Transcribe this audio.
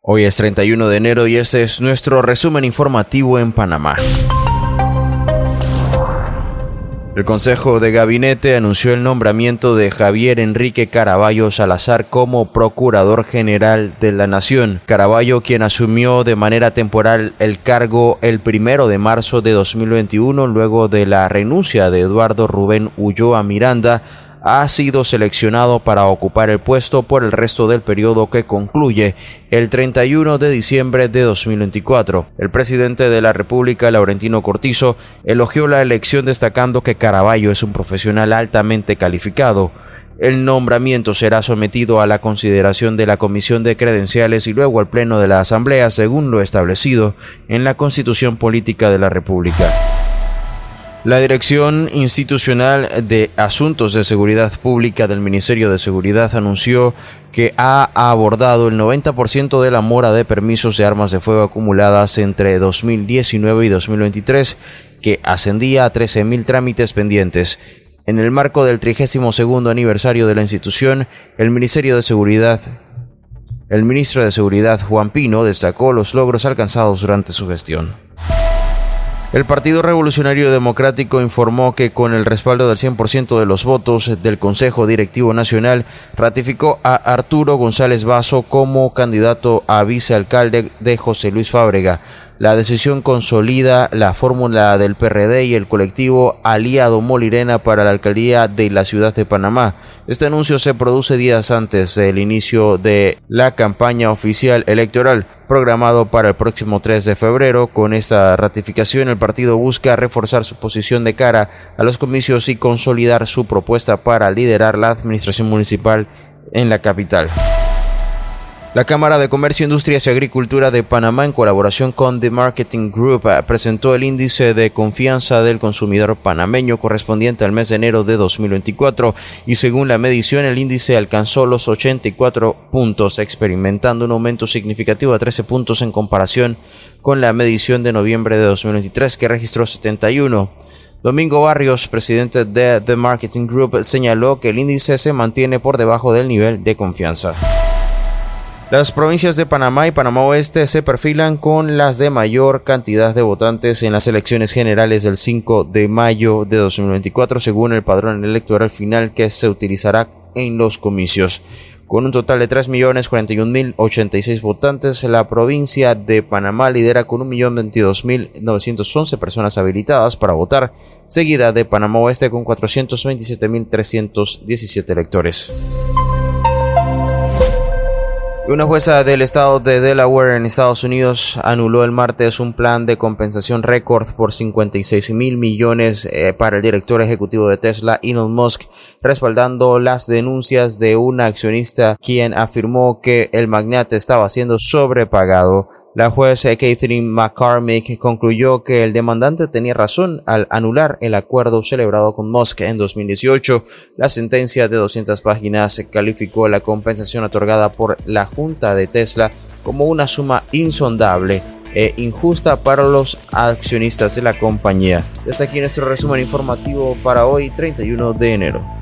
Hoy es 31 de enero y este es nuestro resumen informativo en Panamá. El Consejo de Gabinete anunció el nombramiento de Javier Enrique Caraballo Salazar como Procurador General de la Nación. Caraballo, quien asumió de manera temporal el cargo el 1 de marzo de 2021, luego de la renuncia de Eduardo Rubén Ulloa Miranda, ha sido seleccionado para ocupar el puesto por el resto del periodo que concluye el 31 de diciembre de 2024. El presidente de la República, Laurentino Cortizo, elogió la elección destacando que Caraballo es un profesional altamente calificado. El nombramiento será sometido a la consideración de la Comisión de Credenciales y luego al Pleno de la Asamblea, según lo establecido en la Constitución Política de la República. La Dirección Institucional de Asuntos de Seguridad Pública del Ministerio de Seguridad anunció que ha abordado el 90% de la mora de permisos de armas de fuego acumuladas entre 2019 y 2023, que ascendía a 13.000 trámites pendientes. En el marco del 32º aniversario de la institución, el ministro de Seguridad, Juan Pino, destacó los logros alcanzados durante su gestión. El Partido Revolucionario Democrático informó que con el respaldo del 100% de los votos del Consejo Directivo Nacional ratificó a Arturo González Basso como candidato a vicealcalde de José Luis Fábrega. La decisión consolida la fórmula del PRD y el colectivo Aliado Molirena para la alcaldía de la ciudad de Panamá. Este anuncio se produce días antes del inicio de la campaña oficial electoral, programado para el próximo 3 de febrero. Con esta ratificación, el partido busca reforzar su posición de cara a los comicios y consolidar su propuesta para liderar la administración municipal en la capital. La Cámara de Comercio, Industrias y Agricultura de Panamá, en colaboración con The Marketing Group, presentó el índice de confianza del consumidor panameño correspondiente al mes de enero de 2024 y según la medición el índice alcanzó los 84 puntos, experimentando un aumento significativo de 13 puntos en comparación con la medición de noviembre de 2023 que registró 71. Domingo Barrios, presidente de The Marketing Group, señaló que el índice se mantiene por debajo del nivel de confianza. Las provincias de Panamá y Panamá Oeste se perfilan con las de mayor cantidad de votantes en las elecciones generales del 5 de mayo de 2024, según el padrón electoral final que se utilizará en los comicios. Con un total de 3.041.086 votantes, la provincia de Panamá lidera con 1.022.911 personas habilitadas para votar, seguida de Panamá Oeste con 427.317 electores. Una jueza del estado de Delaware en Estados Unidos anuló el martes un plan de compensación récord por $56.000 millones para el director ejecutivo de Tesla, Elon Musk, respaldando las denuncias de un accionista quien afirmó que el magnate estaba siendo sobrepagado. La jueza Catherine McCormick concluyó que el demandante tenía razón al anular el acuerdo celebrado con Musk en 2018. La sentencia de 200 páginas calificó la compensación otorgada por la junta de Tesla como una suma insondable e injusta para los accionistas de la compañía. Hasta aquí nuestro resumen informativo para hoy, 31 de enero.